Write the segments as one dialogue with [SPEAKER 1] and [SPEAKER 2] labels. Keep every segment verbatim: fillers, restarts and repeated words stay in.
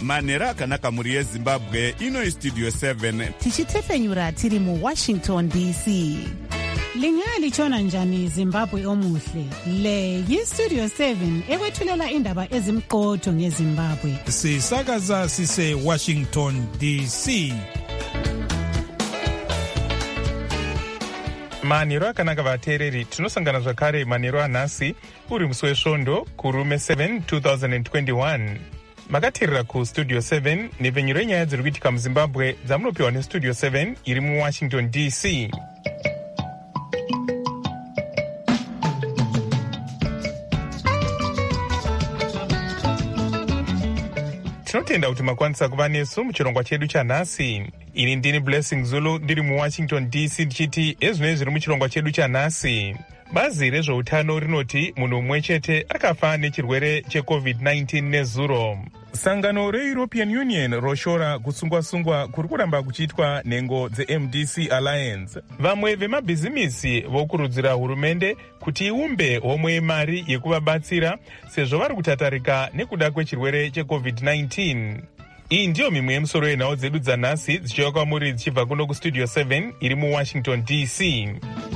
[SPEAKER 1] manhero akanaka mhuri yezimbabwe. Ino istudio seven
[SPEAKER 2] tichitefenyura tiri muwashington D C.
[SPEAKER 3] Lingalitshona njani Zimbabwe omuhle? Le yistudio seven ekwethulela indaba ezimqotho ngeZimbabwe.
[SPEAKER 4] Sisakaza sise Washington D C.
[SPEAKER 5] Manhero akanaka vateereri, tinosangana zvakare manhero anhasi uri musi wesvondo kurume seven twenty twenty-one. Makateerera kustudio seven nepfenyuro yenyaya dziri kuitika muZimbabwe dzamunopiwa nestudio seven iri muWashington D C. Tinotenda kuti makwanisa kuva nesu muchirongwa chedu chanhasi. Ini ndini Blessing Zulu ndiri muWashington D C ndichiti ezvinoi zviri muchirongwa chedu chanhasi. Bazi rezveutano rinoti munhu mumwe chete akafa nechirwere checovid nineteen nezuro. Sangano reEuropean Union roshora kusungwa-sungwa kuri kuramba kuchiitwa nhengo dzeM D C Alliance. Vamwe vemabhizimisi vokurudzira hurumende kuti iumbe homwe yemari yekuvabatsira sezvo vari kutatarika nekuda kwechirwere checovid nineteen. Iyi ndiyo mimwe yemusoro yenhau dzedu dzanhasi dzichiuya kwamuri dzichibva kuno kustudio seven iri muWashington D C.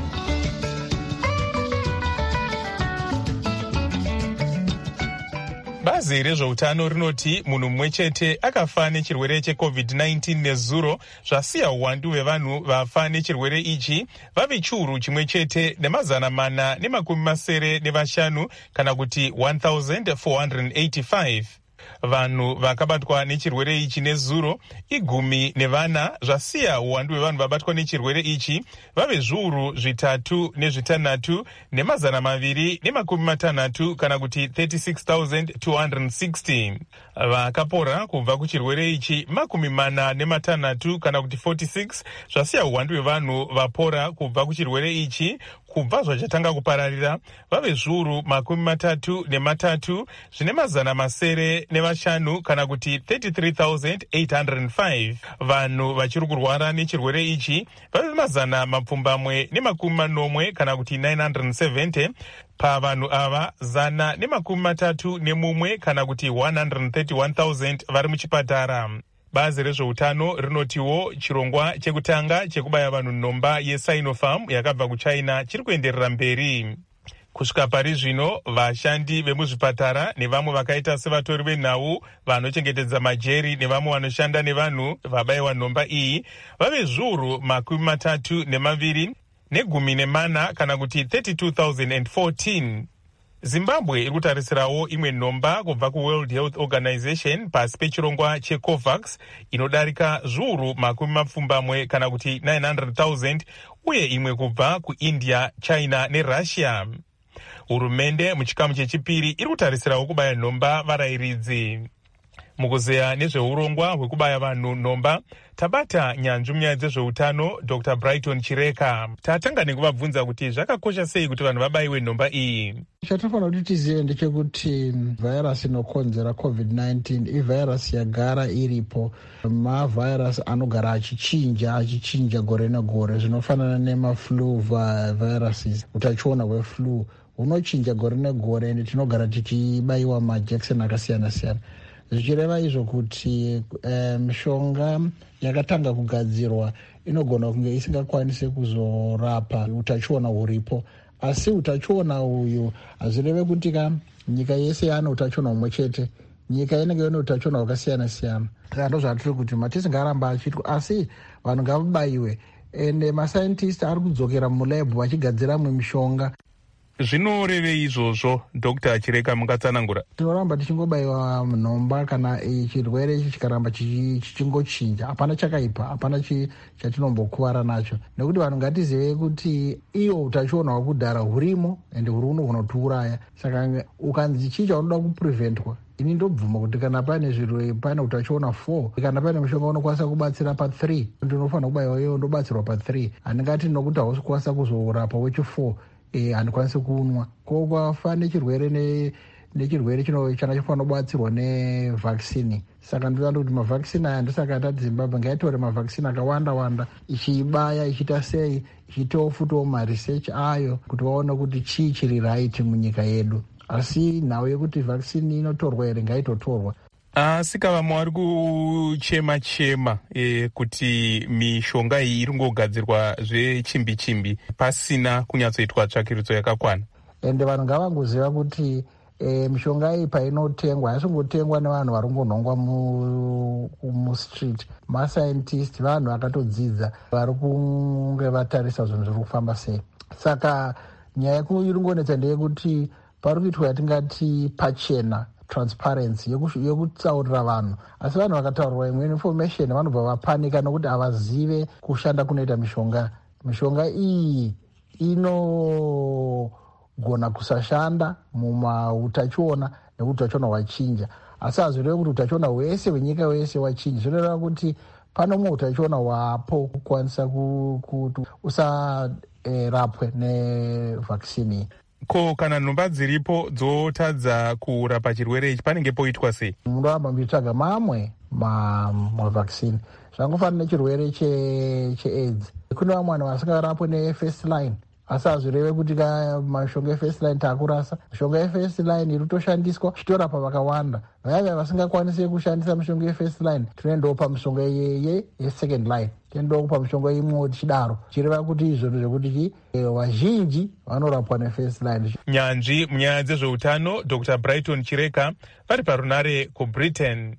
[SPEAKER 5] Bazi rezveutano rinoti munhu mumwe chete akafa nechirwere checovid nineteen nezuro, zvasiya uwandu hwevanhu vafa nechirwere ichi vave chiuru chimwe chete nemazana mana nemakumi masere nevashanu kana kuti one thousand four hundred eighty-five. Vanhu vakabatwa nechirwere ichi nezuro igumi nevana, zvasiya uwandu hwevanhu vabatwa nechirwere ichi vave zviuru zvitatu nezvitanhatu nemazana maviri nemakumi matanhatu kana kuti thirty-six thousand two hundred sixty. Vakapora kubva kuchirwere ichi makumi mana nematanhatu kana kuti forty-six, zvasiya uwandu hwevanhu vapora kubva kuchirwere ichi kubva zvachatanga kupararira vave zviuru makumi matatu nematatu zvine mazana masere nevashanu kana kuti thirty-three thousand eight hundred five. Vanhu vachiri kurwara nechirwere ichi vave mazana mapfumbamwe nemakumi manomwe kana kuti nine hundred seventy. Pavanhu ava zana nemakumi matatu nemumwe kana kuti one hundred thirty-one thousand vari muchipatara. Bazi rezveutano rinotiwo chirongwa chekutanga chekubaya vanhu nhomba yeSinopharm yakabva kuChina chiri kuenderera mberi. Kusvika pari zvino vashandi vemuzvipatara nevamwe vakaita sevatori venhau vanochengetedza majeri nevamwe vanoshanda nevanhu vabayiwa nhomba iyi vave zviuru makumi matatu nemaviri negumi nemana kana kuti thirty-two thousand fourteen. Zimbabwe iri kutarisirawo imwe nhomba kubva kuWorld Health Organization pasi pechirongwa cheCOVAX inodarika zviuru makumi mapfumbamwe kana kuti nine hundred thousand uye imwe kubva kuIndia, China neRussia. Hurumende muchikamu chechipiri iri kutarisirawo kubaya nhomba varayiridzi. Mukuzeya nezveurongwa hwekubaya vanhu nhomba tabata nyanzvi munyaya dzezveutano Doctor Brighton Chireka. Tatanga nekuvabvunza kuti zvakakosha sei kuti vanhu vabayiwe nhomba iyi.
[SPEAKER 6] Chatofanira kuti tizive ndechekuti vhairasi inokonzera covid nineteen ivhairasi yagara iripo. Mavhairasi anogara achichinja achichinja gore negore zvinofanana nemaflu viruses. Utachiona hweflu hunochinja gore negore ende tinogara tichibayiwa majekiseni akasiyana siyana. Zvichireva izvo kuti mishonga um, yakatanga kugadzirwa inogona kunge isingakwanisi kuzorapa utachiona huripo. Asi utachiona uyu hazvireve kuti ka nyika yese yana utachiona humwe chete. Nyika inenge ine utachiona hwakasiyana siyana. Saka ndozvatiri kuti matisingaramba achiitwa asi vanhu ngavabayiwe ende mascientist ari kudzokera mulab vachigadzira mwe mishonga.
[SPEAKER 5] Zvinorevei izvozvo Doctor Chireka mungatsanangura?
[SPEAKER 6] Tinoramba tichingobayiwa nhomba kana chirwere ichi chikaramba chichingochinja. Hapana chakaipa, hapana chatinombokuwara nacho. Nekuti vanhu ngatizive kuti iyo utachiona hwakudhara hurimo ende huri unogona kutiuraya. Saka ukanzi chii chaunoda kupreventwa, ini ndobvuma kuti kana pane zvirwere pane utachiona four, kana pane mushonga unokwanisa kubatsira pa three, ndinofanira kubayiwa iwo ndobatsirwa pa three. Handingati nokuti hausi kukwanisa kuzorapa wechi four eh handikwanisi kunwa. Ko kwafa nechirwere ne nechirwere chino chana chofanira kubatsirwa nevaccine. Saka ndinoda kuti mavaccine aya ndosaka tati Zimbabwe ngaitore mavaccine akawanda wanda ichibaya ichita sei ichitawo futi maresearch ayo kuti vaone kuti chii chiri right munyika yedu. Asi nhau yekuti vaccine inotorwa here ngaitotorwa.
[SPEAKER 5] asika vamwe vari kuchema chema e, kuti mishonga iyi iri kungogadzirwa zvechimbi chimbi pasina kunyatsoitwa tsvakirudzo yakakwana.
[SPEAKER 6] Ende vanhu ngavangoziva kuti e, mishonga iyi painotengwa haisingotengwa nevanhu vari kungonhongwa mustreet. Mascientist vanhu vakatodzidza vari kunge vatarisa zvinhu zviri kufamba sei. Saka nyaya iri ngonetsa ndeyekuti pari kuitwa yatingati pachena transparency yekutsaurira vanhu, asi vanhu vakataurirwa imwe information vanobva vapanika nokuti havazive kushanda kunoita mishonga. Mishonga iyi inogona kusashanda mumautachiona nekuti utachiona hwachinja, asi hazvireve kuti utachiona hwese hwenyika wese wachinja. Zvinoreva kuti pano mumwe utachiona hwapo kukwanisa kuti usarapwe nevhakisini.
[SPEAKER 5] Ko kana nhomba dziripo dzotadza kurapa chirwere ichi panenge poitwa sei?
[SPEAKER 6] Munoramba muchitsvaga mamwe mavhakisini zvangofanira nechirwere cheaids. Kune vamwe vanhu vasingarapwe nefirst line, asi hazvireve kuti mashonga efirst line taakurasa. Mishonga yefirst line iri kutoshandiswa chitorapa vakawanda. Vaya vasingakwanisi kushandisa mishonga yefirst line tinoendawo pamishonga yesecond line, tiendawo pamishonga imwewo tichidaro, chireva kuti izvozvo zvekuti vazhinji vanorapwa nefirst line.
[SPEAKER 5] Nyanzvi munyaya dzezveutano Dr Brighton Chireka vari parunare kuBritain.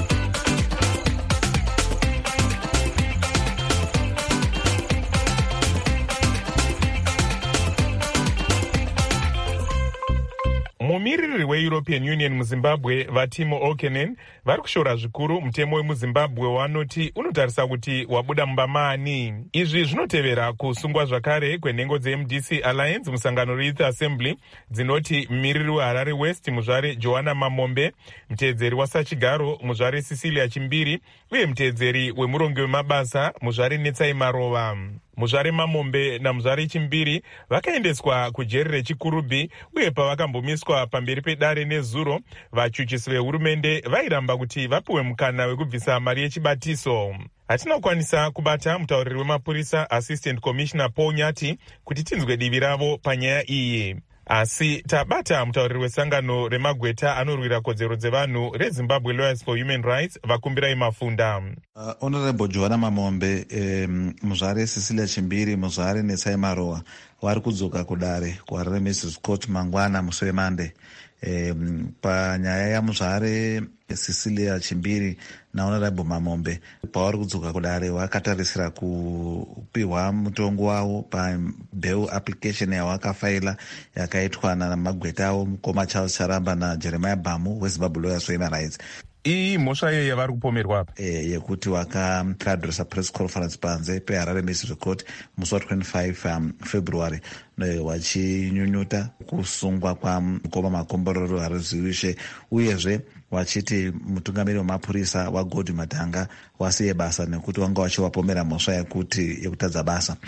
[SPEAKER 5] Mumiriri weEuropean Union muZimbabwe vaTimo Okenen vari kushora zvikuru mutemo wemuZimbabwe wanoti unotarisa kuti wabuda mumba maani. Izvi zvinotevera kusungwa zvakare kwenhengo dzeM D C Alliance musangano reYouth Assembly dzinoti mumiriri weHarare West muzvare Joanna Mamombe, mutevedzeri waSachigaro muzvare Cecilia Chimbiri uye mutevedzeri wemurongi wemabasa muzvare Netsai Marova. Muzvare Mamombe namuzvare Chimbiri vakaendeswa kujeri rechikurubhi uye pavakambomiswa pamberi pedare nezuro, vachuchisi vehurumende vairamba kuti vapiwe mukana wekubvisa mari yechibatiso. Hatina kukwanisa kubata mutauriri wemapurisa Assistant Commissioner Paul Nyati kuti tinzwe divi ravo panyaya iyi. Asi tabata mutauriri wesangano remagweta anorwira kodzero dzevanhu reZimbabwe Lawyers for Human Rights Vakumbirai Mafunda.
[SPEAKER 7] Uh, Honorable Joanna Mamombe, um, muzvare Cecilia Chimbiri, muzvare Netsai Marova vari kudzoka kudare kuHarare Magistrates Court mangwana musi weMonday. Um, panyaya yamuzvare Cecilia Chimbiri naHonorable Mamombe pavari kudzoka kudare vakatarisira kupiwa mutongo wavo pabeu application yavakafaila yakaitwa namagweta avo Mukoma Charles Charamba naJeremiah Bhamu weZimbabwe Lawyers for Human Rights.
[SPEAKER 5] Iyi mhosva iyo yavari kupomerwa apa
[SPEAKER 7] e, yekuti vakadresa press conference panze peHarare Magistrates Court musi wa twenty-five um, February vachinyunyuta kusungwa kwaMukoma Makombororo Hariziwishe uyezve vachiti mutungamiri wemapurisa waGodwi Madhanga wasiye basa nekuti vanga vachivapomera mhosva yekuti yekutadza basa.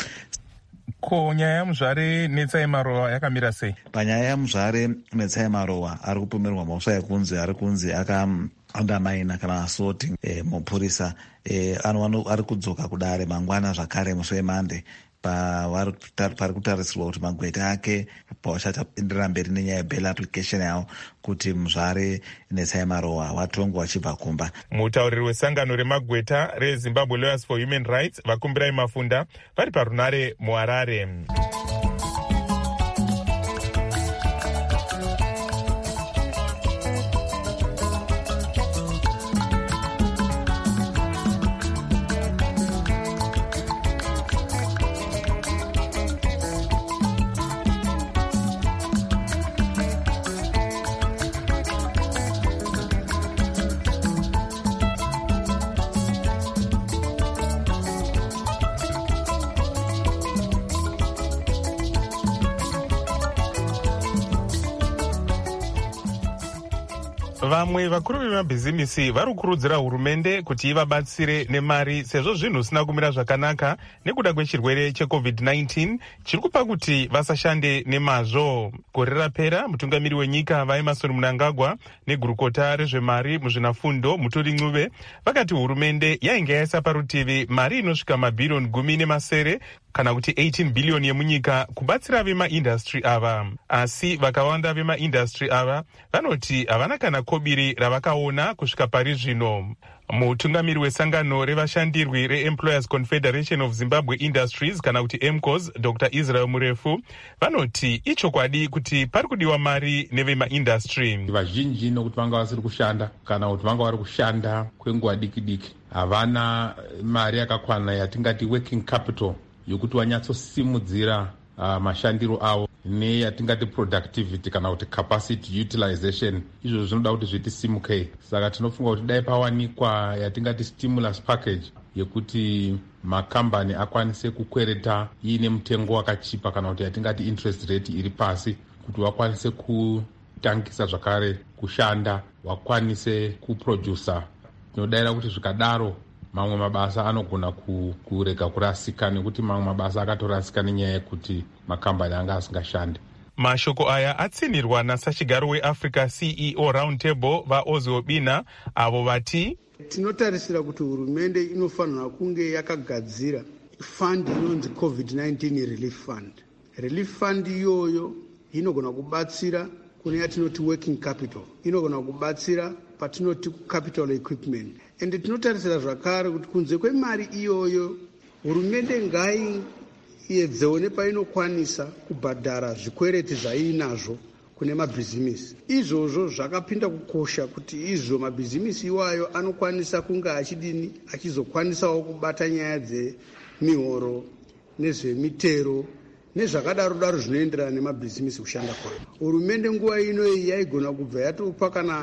[SPEAKER 5] Ko nyaya yamuzvare Netsai Marova yakamira sei?
[SPEAKER 7] Panyaya yamuzvare Netsai Marova ari kupomerwa mhosva yekunzi ari kunzi aka undermine kana assaulting eh, mupurisa eh, ari kudzoka kudare mangwana zvakare musi weMonday pari kutarisirwa kuti magweta ake pavachaenderera mberi nenyaya yebail application yavo kuti muzvare Netsai Marova watongwa vachibva kumba.
[SPEAKER 5] Mutauriri wesangano remagweta reZimbabwe Lawyers for Human Rights Vakumbirai Mafunda vari parunare muHarare. Vamwe vakuru vemabhizimisi vari kukurudzira hurumende kuti ivabatsire nemari sezvo zvinhu zvisina kumira zvakanaka nekuda kwechirwere checovid nineteen chiri kupa kuti vasashande nemazvo. Gore rapera mutungamiri wenyika vaEmmerson Mnangagwa negurukota rezvemari muzvinafundo Muturi Ncube vakati hurumende yainge yaisa parutivi mari inosvika mabhirioni gumi nemasere kana kuti eighteen billion yemunyika kubatsira vemaindastry ava. Asi vakawanda vemaindastry ava vanoti havana kana kobiri ravakaona kusvika pari zvino. Mutungamiri wesangano revashandirwi reEmployers Confederation of Zimbabwe Industries kana kuti E M C O S, Doctor Israel Murefu, vanoti ichokwadi kuti pari kudiwa mari nevemaindastry.
[SPEAKER 8] Vazhinji nokuti vanga vasiri kushanda kana kuti vanga vari kushanda kwenguva diki diki havana mari yakakwana yatingati working capital yokuti vanyatsosimudzira uh, mashandiro avo neyatingati productivity kana kuti capacity utilization. Izvo zvinoda kuti zviti simuke. Saka tinofunga kuti dai pawanikwa yatingati stimulus package yekuti makambani akwanise kukwereta iine mutengo wakachipa kana kuti yatingati interest rate iri pasi kuti wakwanise kutangisa zvakare kushanda, wakwanise kuproducer. Tinodaira kuti zvikadaro mamwe mabasa anogona kurega kurasika nekuti mamwe mabasa akatorasika nenyaya yekuti makambani anga asingashande.
[SPEAKER 5] Mashoko aya atsinirwa nasachigaro weAfrica C E O Roundtable vaOzi Obina, avo vati
[SPEAKER 9] tinotarisira kuti hurumende inofanira kunge yakagadzira fund inonzi COVID nineteen Relief Fund. Relief Fund iyoyo inogona kubatsira kune yatinoti working capital, inogona kubatsira patinoti capital equipment. Ende tinotarisira zvakare kuti kunze kwemari iyoyo hurumende ngai yedzewo nepainokwanisa kubhadhara zvikwereti zvainazvo kune mabhizimisi. Izvozvo zvakapinda kukosha kuti izvo mabhizimisi iwayo anokwanisa kunga achidini achizokwanisawo kubata nyaya dzemihoro nezvemitero nezvakadaro daro zvinoenderana nemabhizimisi kushanda kwayo. Hurumende nguva ino yaigona kubva yatopa kana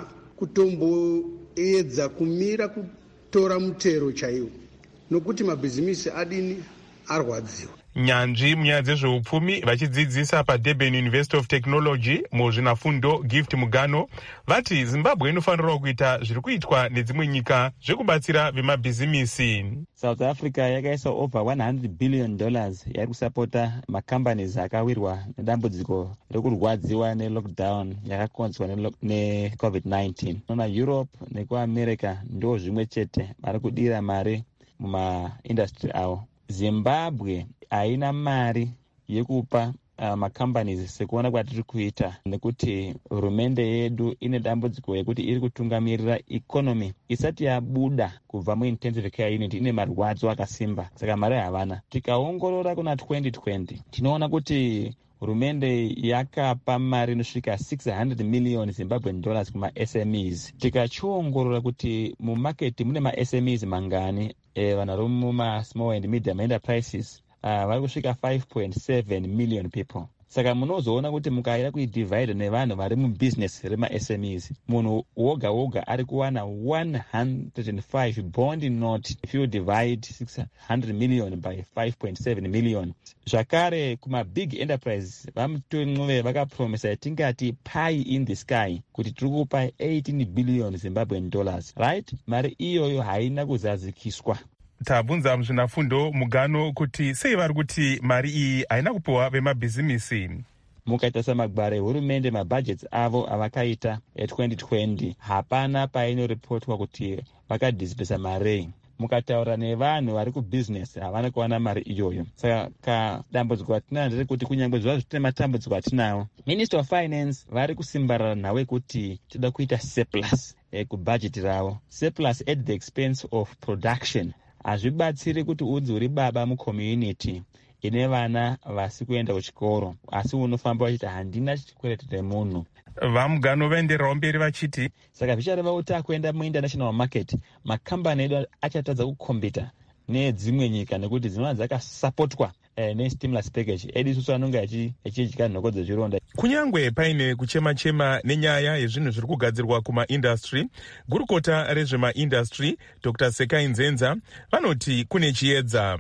[SPEAKER 9] kutomboedza kumira kutora mutero chaiwo nokuti mabhizimisi adini arwadziwa.
[SPEAKER 5] Nyanzvi munyaya dzezveupfumi vachidzidzisa paDurban University of Technology muzvinafundo Gift Mugano vati Zimbabwe inofanira kuita zviri kuitwa nedzimwe nyika zvekubatsira vemabhizimisi.
[SPEAKER 10] South Africa yakaisa over one hundred billion dollars yari kusapota macompanies akawirwa nedambudziko rekurwadziwa nelockdown yakakonzwa neCovid nineteen. Nona Europe nekuAmerica ndo zvimwe chete vari kudira mari mumaindustry avo. Zimbabwe haina mari yekupa uh, macompanies sekuona kwatiri kuita nekuti hurumende yedu ine dambudziko yekuti iri kutungamirira economy isati yabuda kubva muintensive care unit, ine marwadzo akasimba saka mari havana. Tikaongorora kuna twenty twenty tinoona kuti hurumende yakapa mari inosvika six hundred million Zimbabwean dollars kuma S M Es. Tikachiongorora kuti mumarket mune ma-S M Es mangani, eh, vanhu vari muma small and medium enterprises uh, vari kusvika five point seven million people. Saka munozoona kuti mukaida kuidivide nevanhu vari mubusiness rema-S M Es, munhu woga woga ari kuwana one hundred five bond note if you divide six hundred million by five point seven million. Zvakare kuma big enterprise vamutonwe vakapromisa yatingati pie in the sky kuti tiri kupa eighteen billion Zimbabwean dollars, right? Mari iyoyo haina kuzadzikiswa.
[SPEAKER 5] Tabvunza muzvinafundo Mugano kuti sei vari kuti mari iyi haina kupiwa vemabhizimisi.
[SPEAKER 10] Mukaita samagware hurumende mabudgets avo avakaita twenty twenty hapana painoripotwa kuti vakadhisipesa mari. Mukataura nevanhu vari kubusiness havana kuwana mari iyoyo. Saka dambudziko atinaro nderekuti kunyange zvazvo tine matambudziko atinawo, Minister of Finance vari kusimbarara nawe kuti tida kuita surplus eh, kubudget ravo. Surplus at the expense of production hazvibatsiri kuti udzi uri baba mucommunity ine vana vasi kuenda kuchikoro asi unofamba vachiti handina chikwereti remunhu.
[SPEAKER 5] Vamugano vaendererawo mberi vachiti
[SPEAKER 10] saka zvichareva kuti akuenda muinternational market makambani edu achatadza kukombita nedzimwe nyika nekuti dzinova dzakasapotwa eh, nestimulus package edu isusu anonga achidya nhoko dzezvironda.
[SPEAKER 5] Kunyangwe paine kuchema-chema nenyaya yezvinhu zviri kugadzirwa kumaindastry, gurukota rezvemaindastry Doctor Sekai Nzenza vanoti kune chiedza.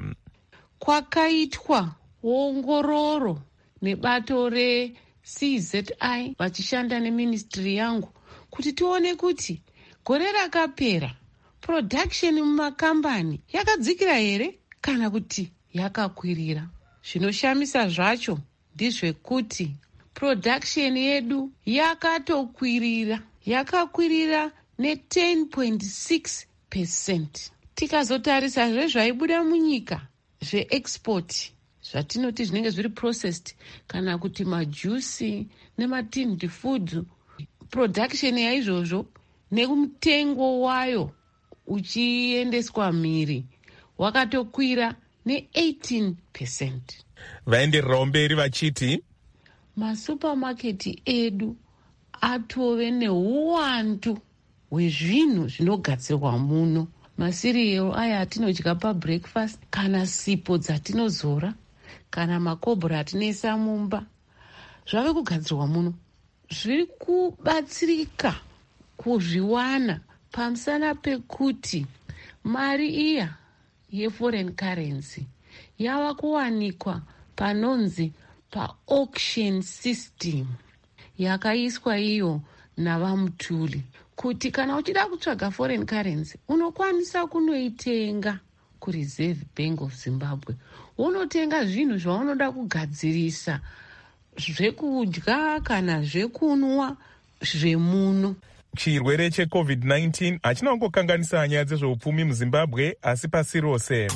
[SPEAKER 11] Kwakaitwa ongororo nebato re-C Z I vachishanda neministry yangu kuti tione kuti gore rakapera production mumakambani yakadzikira here kana kuti yakakwirira. Zvinoshamisa zvacho ndizvekuti production yedu yakatokwirira, yakakwirira ne ten point six percent. Tikazotarisa zvezvaibuda munyika zveexport zvatinoti zvinenge zviri processed kana kuti majusi nematinned foods, production yaizvozvo nemutengo wayo uchiendeswa mhiri wakatokwira ne-eighteen percent.
[SPEAKER 5] Vaendererawo mberi vachiti
[SPEAKER 11] masupamaketi edu atove neuwandu hwezvinhu zvinogadzirwa muno, masiriyero aya atinodya pabreakfast, kana sipo dzatinozora, kana makobhora atinoisa mumba, zvave kugadzirwa muno. Zviri kubatsirika kuzviwana pamusana pekuti mari iya yeforeign currency yava kuwanikwa panonzi pa-auction system yakaiswa iyo navamutuli, kuti kana uchida kutsvaga foreign currency unokwanisa kunoitenga kureserve bank of Zimbabwe. Unotenga zvinhu zvaunoda kugadzirisa, zvekudya kana zvekunwa zvemuno.
[SPEAKER 5] Chirwere checovid nineteen hachina kungokanganisa nyaya dzezveupfumi muZimbabwe asi pasi rose.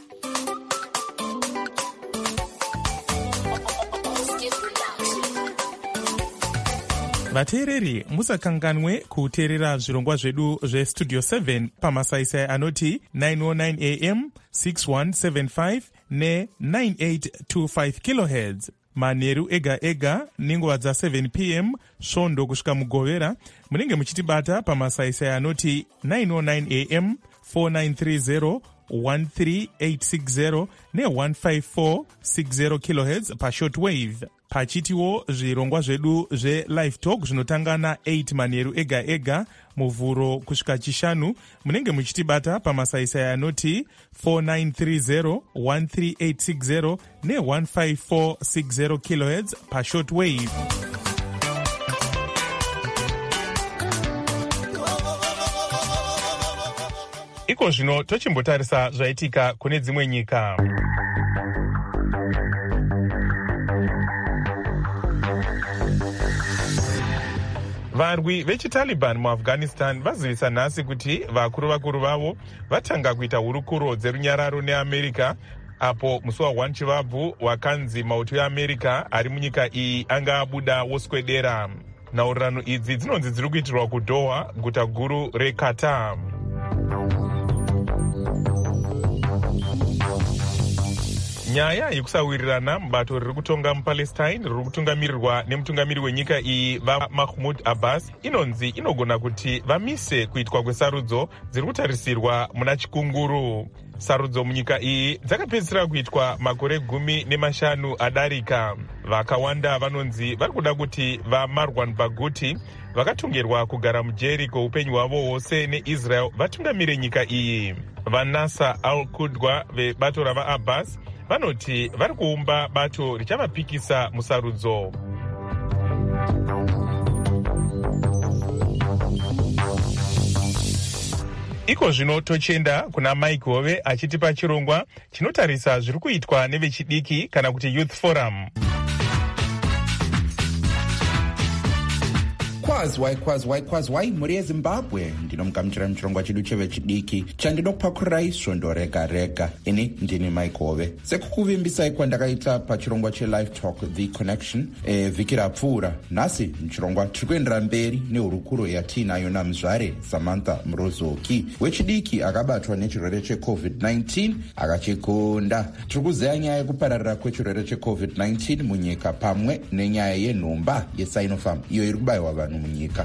[SPEAKER 5] Vateereri, musakanganwe kuteerera zvirongwa zvedu zvestudio seven pamasaisai anoti nine oh nine a m, six one seven five ne nine eight two five kilohertz. Manheru ega ega nenguva dza seven p m svondo kusvika mugovera munenge muchitibata pamasaisai anoti nine oh nine a m, four nine three zero, one three eight six zero ne one five four six zero kilohertz pashortwave. Pachitiwo zvirongwa zvedu zve-live talk zvinotanga na eight manheru ega ega muvhuro kusvika chishanu munenge muchitibata pamasaisai anoti four nine three zero, one three eight six zero ne one five four six zero kilohertz pashortwave. Iko zvino tochimbotarisa zvaitika kune dzimwe nyika. Varwi vechitaliban muAfghanistan vazivisa nhasi kuti vakuru vakuru vavo vatanga kuita hurukuro dzerunyararo neAmerica, apo musi wa one Chivabvu wakanzi mauto eAmerica ari munyika iyi anga abuda woswedera. Nhaurirano idzi dzinonzi dziri kuitirwa kuDoha, guta guru reQatar. Nyaya yekusawirirana mubato riri kutonga muPalestine riri kutungamirirwa nemutungamiri wenyika iyi vaMahmoud Abbas inonzi inogona kuti vamise kuitwa kwesarudzo dziri kutarisirwa muna chikunguru. Sarudzo munyika iyi dzakapedzisira kuitwa makore gumi nemashanu adarika. Vakawanda vanonzi vari kuda kuti vaMarwan Barghouti vakatongerwa kugara mujeri kweupenyu hwavo hwose neIsrael vatungamire nyika iyi. VaNasser al-Qudwa vebato ravaAbbas vanoti vari kuumba bato richavapikisa musarudzo. Iko zvino tochenda kuna Mike Hove achitipa chirongwa chinotarisa zviri kuitwa nevechidiki kana kuti Youth Forum.
[SPEAKER 12] Kwazwai kwazwai kwazwai muri yeZimbabwe, ndinomugamuchira muchirongwa chedu chevechidiki chandinopakurai svondo rega rega. Ini ndini Mike Hove. Sekukuvimbisai kwandakaita pachirongwa cheLive Talk The Connection e, vhiki rapfuura, nhasi muchirongwa tiri kuendera mberi nehurukuro yatiinayo namuzvare Samantha Murozoki wechidiki akabatwa nechirwere checovid nineteen akachikonda. Tiri kuzeya nyaya yekupararira kwechirwere checovid nineteen munyika pamwe nenyaya yenhomba yeSinopharm iyo iri kubayiwa vanhu munyika.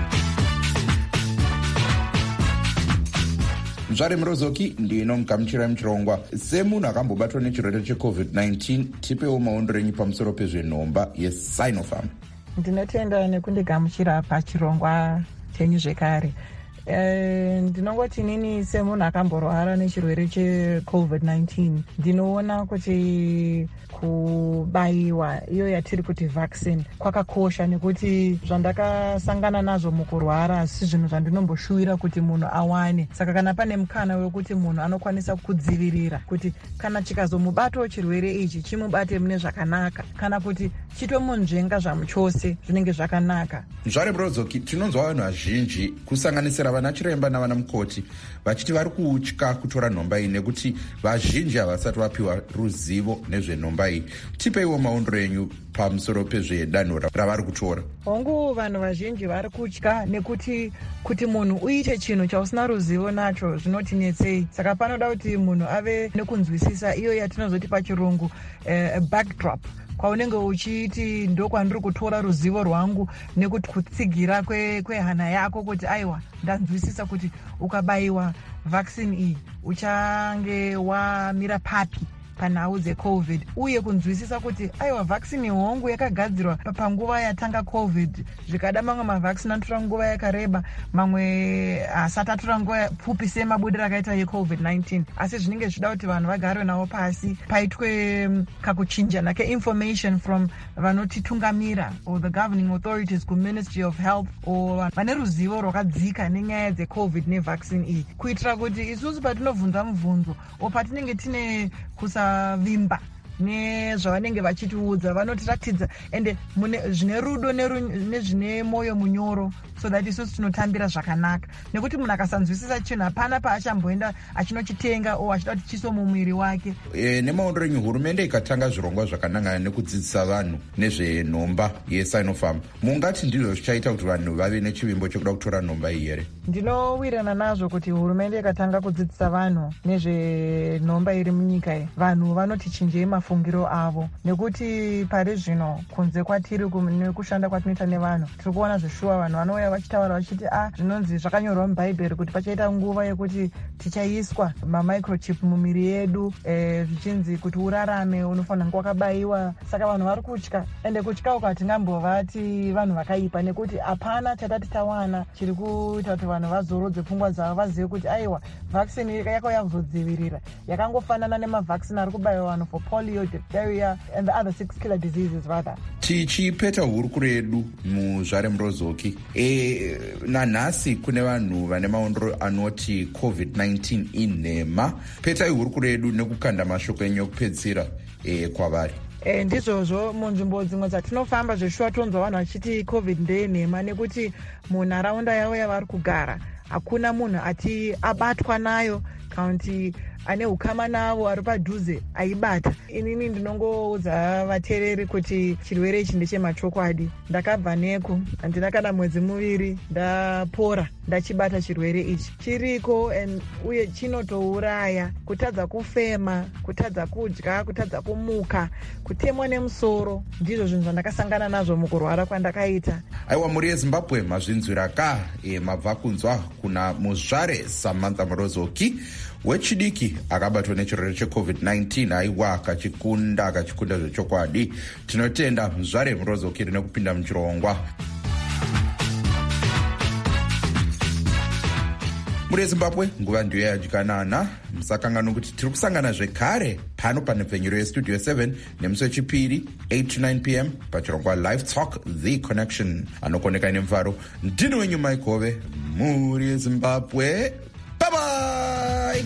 [SPEAKER 12] Muzvare Murozoki ndinomugamuchira muchirongwa. Semunhu akambobatwa nechirwere checovid nineteen, tipewo maondo renyu pamusoro pezvenhomba yeSinopharm.
[SPEAKER 13] Ndinotenda nekundigamuchira pachirongwa chenyu zvekare. Uh, ndinongoti nini semunhu akamborwara nechirwere checovid nineteen ndinoona kuti kubayiwa iyo yatiri kuti vaccine kwakakosha, nekuti zvandakasangana nazvo mukurwara asi zvinhu zvandinomboshuwira kuti munhu awane. Saka kana pane mukana wekuti munhu anokwanisa kudzivirira kuti kana chikazomubatawo chirwere ichi chimubate mune zvakanaka, kana kuti chitomunzvenga zvamu chose zvinenge zvakanaka.
[SPEAKER 12] Zvare Brozoki, tinonzwa vanhu vazhinji kusanganisira vana chiremba navana mukoti vachiti vari kutya kutora nhomba iyi nekuti vazhinji havasati vapiwa ruzivo nezvenhomba iyi. Tipeiwo maondero enyu pamusoro pezvedanho ravari kutora.
[SPEAKER 13] Hongu, vanhu vazhinji vari kutya nekuti kuti munhu uite chinhu chausina ruzivo nacho zvinotinetsei. Saka panoda kuti munhu ave nekunzwisisa iyo yatinozoti pachirungu uh, backdrop, kwaunenge uchiti ndokwandiri kutora ruzivo rwangu nekuti kutsigira kwehana kwe yako kuti aiwa ndanzwisisa kuti ukabayiwa vaccine iyi uchange wamira papi panhau dzecovid, uye kunzwisisa kuti aiwa vaccine hongu yakagadzirwa panguva yatanga covid, zvikada mamwe mavaccine anotora nguva yakareba, mamwe asati atora nguva pfupi semabudiro akaita yecovid nineteen. Asi zvinenge zvida kuti vanhu vagare nawo pasi, paitwe kakuchinjana keinformation from vanotitungamira or the governing authorities kuministry of health or vane ruzivo rwakadzika nenyaya dzecovid nevaccine iyi, kuitira kuti isusu patinovhunza mubvunzo o patinenge tine kusavimba nezvavanenge vachitiudza vanotiratidza ende zvine rudo nezvine moyo munyoro, so that isusu tinotambira zvakanaka. Nekuti munhu akasanzwisisa chinhu hapana paachamboenda achinochitenga o achida kuti chiso mumwiri wake.
[SPEAKER 12] E, nemaondero enyu, hurumende ikatanga zvirongwa zvakanangana nekudzidzisa vanhu nezvenhomba yeSinopharm, mungati ndizvo zvichaita kuti vanhu vave nechivimbo chekuda kutora nhomba iyi here?
[SPEAKER 13] Ndinowirirana nazvo kuti hurumende ikatanga kudzidzisa vanhu nezvenhomba iri munyika iyi, vanhu vanoti chinjei mafungiro avo, nekuti pari zvino kunze kwatiri nekushanda kwatinoita nevanhu tiri kuona zvishuwa vanhu vanouya vachitaura vachiti a zvinonzi zvakanyorwa mubhaibheri kuti pachaita nguva yekuti tichaiswa mamicrochip mumiri yedu, zvichinzi e, kuti urarame unofanira kunge wakabayiwa. Saka vanhu vari kutya, ende kutya uku hatingambovati vanhu vakaipa, nekuti hapana chatati tawana chiri kuita kuti vanhu vazorodze pfungwa dzavo vazive kuti aiwa vaccine yakauya kuzodzivirira, yakangofanana nemavaccine ari kubayiwa vanhu for polio, diphtheria and the other six killer diseases rather.
[SPEAKER 12] Tichipeta hurukuro yedu muZvare Murozoki, e, nanhasi kune vanhu vane maondero anoti covid nineteen inhema. Petai hurukuro yedu nekukanda mashoko enyu ekupedzisira e, kwavari.
[SPEAKER 13] E, ndizvozvo munzvimbo dzimwe dzatinofamba zveshuwa tonzwa vanhu vachiti covid ndeyenhema, nekuti munharaunda yavo yavari kugara hakuna munhu ati abatwa nayo kana kuti ane ukama navo ari padhuze aibata. Inini ndinongoudza vateereri kuti chirwere ichi ndechemachokwadi. Ndakabva neko, handina kana mwedzi muviri ndapora ndachibata chirwere ichi. Chiriko uye chinotouraya, kutadza kufema, kutadza kudya, kutadza kumuka, kutemwa nemusoro, ndizvo zvinhu zvandakasangana nazvo mukurwara kwandakaita.
[SPEAKER 12] Aiwa, muri yeZimbabwe mazvinzwira ka e, mabva kunzwa kuna muZvare Samantha Murozoki wechidiki akabatwa nechirwere checovid nineteen, aiwa akachikunda akachikunda zvechokwadi. Tinotenda muZvare Murozoki nekupinda muchirongwa. Muri yeZimbabwe nguva ndiyo yadyanana. Musakangana kuti tiri kusangana zvekare pano panepfenyuro yestudio seven nemusi wechipiri eight to nine p m pachirongwa Live Talk The Connection. Anokoneka nemfaro ndini wenyu Mike Hove, muri yeZimbabwe. Bye bye.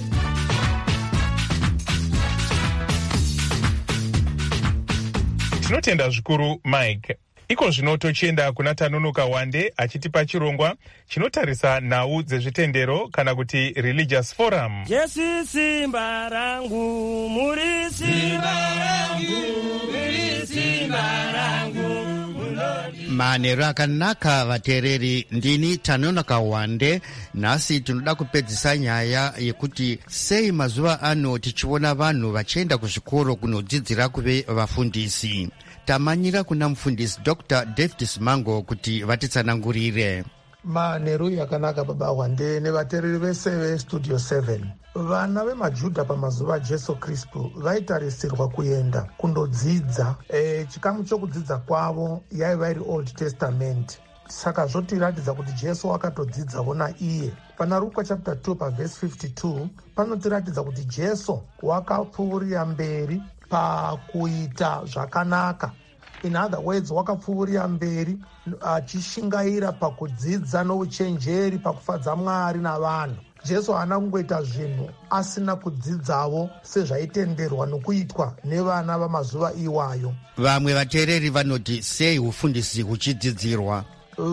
[SPEAKER 5] Tinotenda zvikuru Mike. Iko zvino tochienda kuna Tanonoka Wande achitipa chirongwa chinotarisa nhau dzezvitendero kana kuti religious forum.
[SPEAKER 14] Jesu simba rangu, muri simba rangu, muri simba rangu.
[SPEAKER 15] Manero akanaka vateereri, ndini Tanonoka Wande. Nhasi tinoda kupedzisa nyaya yekuti sei mazuva ano tichiona vanhu vachienda kuzvikoro kunodzidzira kuve vafundisi. Tamanyira kuna mufundisi Doctor David Simango kuti vatitsanangurire.
[SPEAKER 6] Manheru yakanaka baba Wande nevateereri vese vestudio seven. Vana vemajudha pamazuva Jesu Kristu vaitarisirwa kuenda kundodzidza. E, chikamu chokudzidza kwavo yaiva iri Old Testament. Saka zvotiratidza kuti Jesu akatodzidzawo naiye. Pana Luka chapter two paverse fifty-two panotiratidza kuti Jesu wakapfuurira mberi pakuita zvakanaka
[SPEAKER 16] in other words wakapfuurira mberi achishingaira pakudzidza nouchenjeri pakufadza Mwari navanhu. Jesu haana kungoita zvinhu asina kudzidzawo sezvaitenderwa nokuitwa nevana vamazuva iwayo.
[SPEAKER 15] Vamwe vateereri vanoti sei ufundisi huchidzidzirwa?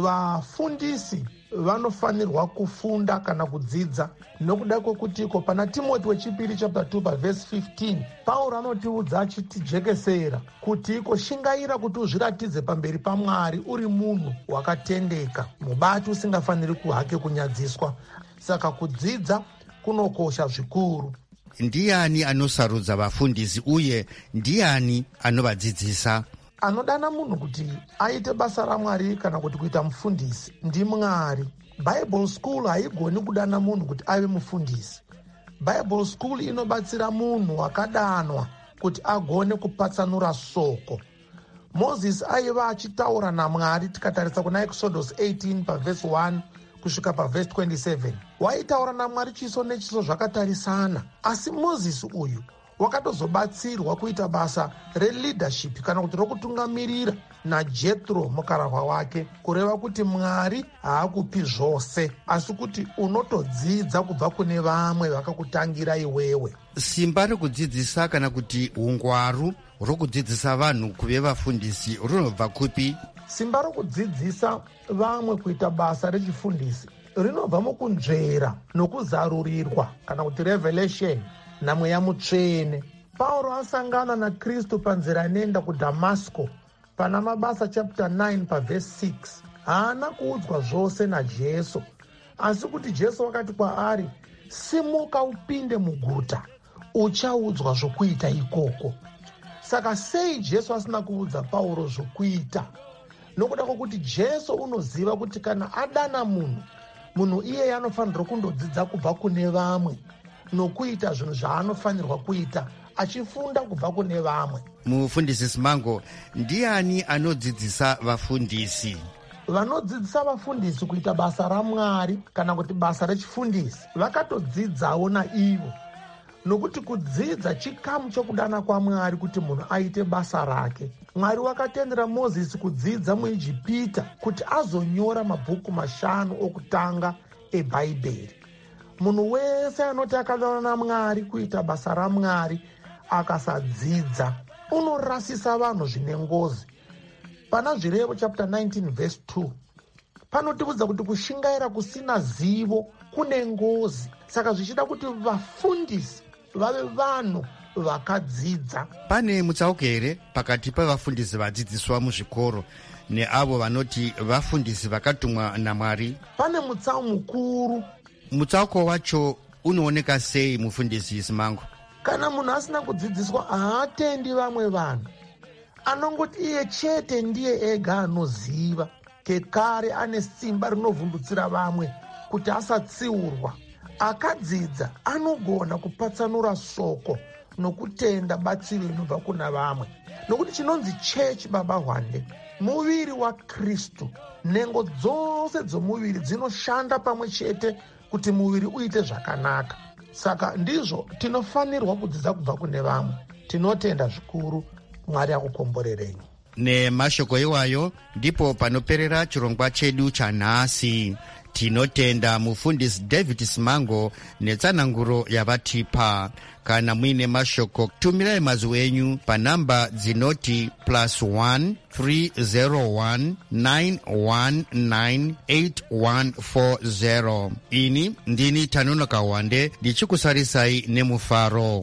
[SPEAKER 16] Vafundisi vanofanirwa kufunda kana kudzidza nokuda kwekutiko pana Timothy wechipiri chapter two verse fifteen Pauro anotiudza achitijekesera kuti iko shingaira kuti uzviratidze pamberi paMwari uri munhu wakatendeka, mubati usingafaniri kuhake kunyadziswa. Saka kudzidza kunokosha zvikuru.
[SPEAKER 15] Ndiani anosarudza vafundisi uye ndiani anovadzidzisa?
[SPEAKER 16] Anodana munhu kuti aite basa raMwari kana kuti kuita mufundisi ndiMwari. Bible school haigoni kudana munhu kuti ave mufundisi. Bible school inobatsira munhu akadanwa kuti agone kupatsanura soko. Moses aiva achitaura naMwari, tikatarisa kuna Exodus eighteen verse one kusvika paverse twenty-seven. Waitaura naMwari chiso nechiso zvakatarisana. Asi Moses uyu wakatozobatsirwa kuita basa releadership kana kuti rokutungamirira naJethro mukarahwa wake, kureva kuti Mwari haakupi zvose asi kuti unotodzidza kubva kune vamwe vakakutangira iwewe.
[SPEAKER 15] Simba rekudzidzisa kana kuti ungwaru rokudzidzisa vanhu kuve vafundisi rinobva kupi?
[SPEAKER 16] Simba rokudzidzisa vamwe kuita basa rechifundisi rinobva mukunzvera nokuzarurirwa kana kuti revelation namweya mutsvene. Pauro asangana naKristu panzira inoenda kuDhamasiko pana Mabasa chapter nine verse six. Haana kuudzwa zvose naJesu, asi kuti Jesu wakati kwaari, simuka upinde muguta, uchaudzwa zvokuita ikoko. Saka sei Jesu asina kuudza Pauro zvokuita? Nokuda kwokuti Jesu unoziva kuti kana adana munhu, munhu iye anofanirwa kundodzidza kubva kune vamwe nokuita zvinhu zvaanofanirwa kuita achifunda kubva kune vamwe.
[SPEAKER 15] Mufundisi Simango, ndiani anodzidzisa vafundisi?
[SPEAKER 16] Vanodzidzisa vafundisi kuita basa raMwari kana kuti basa rechifundisi vakatodzidzawo naivo, nokuti kudzidza chikamu chokudana kwaMwari kuti munhu aite basa rake. Mwari wakatendera Mozisi kudzidza muIjipita kuti azonyora mabhuku mashanu okutanga eBhaibheri. Munhu wese anoti akadana naMwari kuita basa raMwari akasadzidza unorasisa vanhu zvine ngozi. Pana Zvirevo chapter nineteen verse two panotiudza kuti kushingaira kusina zivo kune ngozi. Saka zvichida kuti vafundisi vave vanhu vakadzidza.
[SPEAKER 15] Pane mutsauko here pakati pevafundisi vadzidziswa muzvikoro neavo vanoti vafundisi vakatumwa naMwari?
[SPEAKER 16] Pane mutsauko mukuru.
[SPEAKER 15] Mutsauko wacho unooneka sei, mufundisi Simango?
[SPEAKER 16] Kana munhu asina kudzidziswa haatendi vamwe vanhu, anongoti iye chete ndiye ega anoziva, kekare ane simba rinovhundutsira vamwe kuti asatsiurwa. Akadzidza anogona kupatsanura soko nokutenda batsiro inobva kuna vamwe. Nokuti chinonzi church baba hwande muviri waKristu, nhengo dzose dzomuviri dzinoshanda pamwe chete kuti muviri uite zvakanaka. Saka ndizvo tinofanirwa kudzidza kubva kune vamwe. Tinotenda zvikuru. Mwari akukomborerei.
[SPEAKER 15] Nemashoko iwayo ndipo panoperera chirongwa chedu chanhasi. Tinotenda mufundisi David Simango netsananguro yavatipa. Kana muine mashoko, tumirai mazwi enyu panamba dzinoti plus one three zero one nine one nine eight one four zero. Ini ndini Tanonoka Wande ndichikusarisai nemufaro.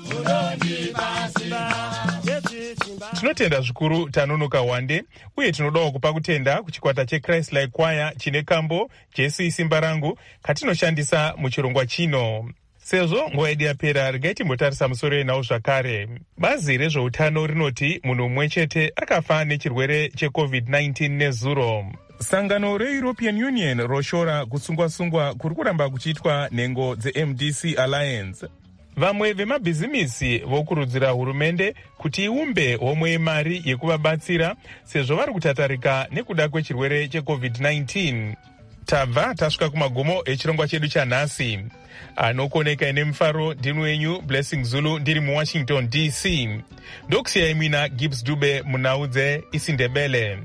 [SPEAKER 5] Tinotenda zvikuru Tanonoka Wande, uye tinodawo kupa kutenda kuchikwata cheChrist Like Choir chine kambo Jesu Simba Rangu katinoshandisa muchirongwa chino. Sezvo nguva yedu yapera, regai timbotarisa musoro enawo zvakare. Bazi rezveutano rinoti munhu mumwe chete akafa nechirwere checovid nineteen nezuro. Sangano reEuropean Union roshora kusungwa-sungwa kuri kuramba kuchiitwa nhengo dzeM D C Alliance. Vamwe vemabhizimisi vokurudzira hurumende kuti iumbe homwe yemari yekuvabatsira sezvo vari kutatarika nekuda kwechirwere checovid nineteen. tabva tasvika kumagomo echirongwa chedu chanhasi. Anokoneka ine mufaro ndini wenyu Blessing Zulu ndiri muwashington D C. Ndokusiyai mwina Gibbs Dube munaudze isindebele.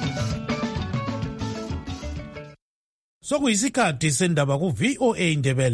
[SPEAKER 4] Sokuyisikhathi sendaba ku V O A Indebele.